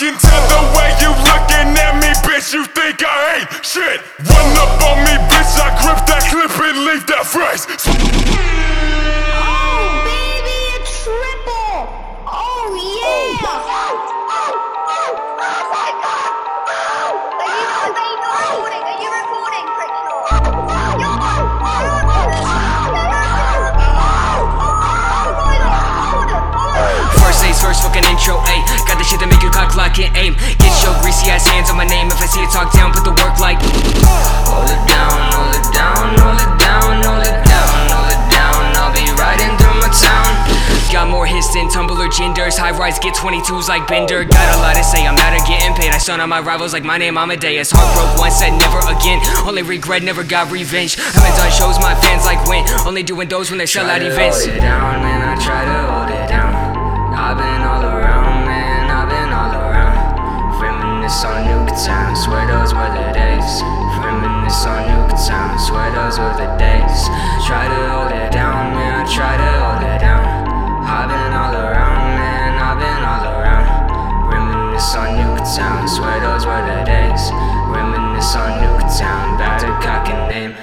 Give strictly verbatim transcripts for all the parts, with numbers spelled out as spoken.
can tell the way you looking at me, bitch, you think I ain't shit. Run up on me, bitch, I grip that clip and leave that phrase. Oh, baby, a triple! Oh, yeah! Oh my god! Are you, are you recording? Are you recording, Crickshaw? You're First things first, fucking intro, ayy. Got the shit that make you cock, lock, and aim. Get your greasy ass hands on my name. If I see it, talk down, put the work like. Hold it down, hold it down, hold it down, hold it down, hold it down. I'll be riding through my town. Got more hits than Tumblr genders. High rise, get twenty-twos like Bender. Got a lot to say, I'm out of getting paid. I stun on my rivals like my name Amadeus. Heart broke once, said never again. Only regret, never got revenge. Haven't done shows, my fans like when. Only doing those when they sell out events. Hold it down, man, I try to hold it down. I've been all around, man, I've been all around. Reminisce on Nuketown, swear those were the days. Reminisce on Nuketown, swear those were the days. Try to hold it down, man, I try to hold it down. I've been all around, man, I've been all around. Reminisce on Nuketown, swear those were the days. Reminisce on Nuketown, bad at cock and name.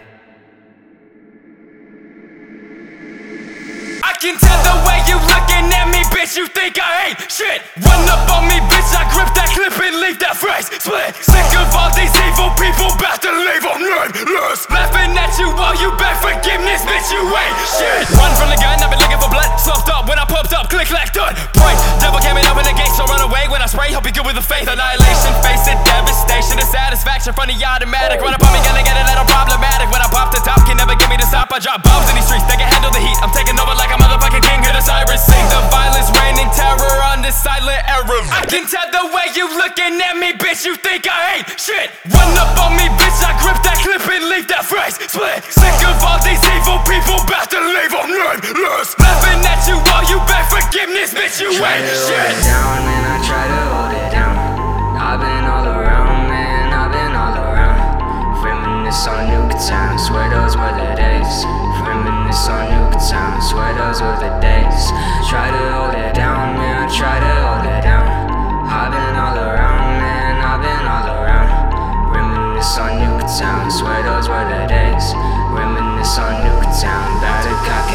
I can tell the way you looking at me, bitch, you think I ain't shit. Run up on me, bitch, I grip that clip and leave that phrase split. Sick of all these evil people, bout to leave them nameless. Laughing at you while you beg forgiveness, bitch, you ain't shit. Run from the gun, I've been looking for blood. Sloughed up when I pumped up, click, clack, done. Pray, devil came in, open the gate, so run away when I spray. Hope you good with the faith, annihilation, face it, devastation, and satisfaction from the automatic. Run up on me, gonna get a little problematic. When I pop the top, can never get me to stop. I drop bombs in these streets, they can handle the heat. I'm taking over like a motherfucking king, hear the sirens sing. The violence raining terror on this silent era. I can tell the way you looking at me, bitch, you think I ain't shit. Run up on me, bitch, I grip that clip and leave that phrase split. Sick of all these evil people, bout to leave them nameless. Laughing at you while you beg forgiveness, bitch, you ain't shit. Try to hold it down, man, I try to hold it down. I've been all around, man, I've been all around. Reminisce on Nuketown, swear those were the days. Reminisce on Nuketown, swear those were the days. Try to hold it down, man, I try to hold it down. I've been all around, man, I've been all around. Reminisce on Nuketown, swear those were the days. Reminisce on Nuketown, bad at cock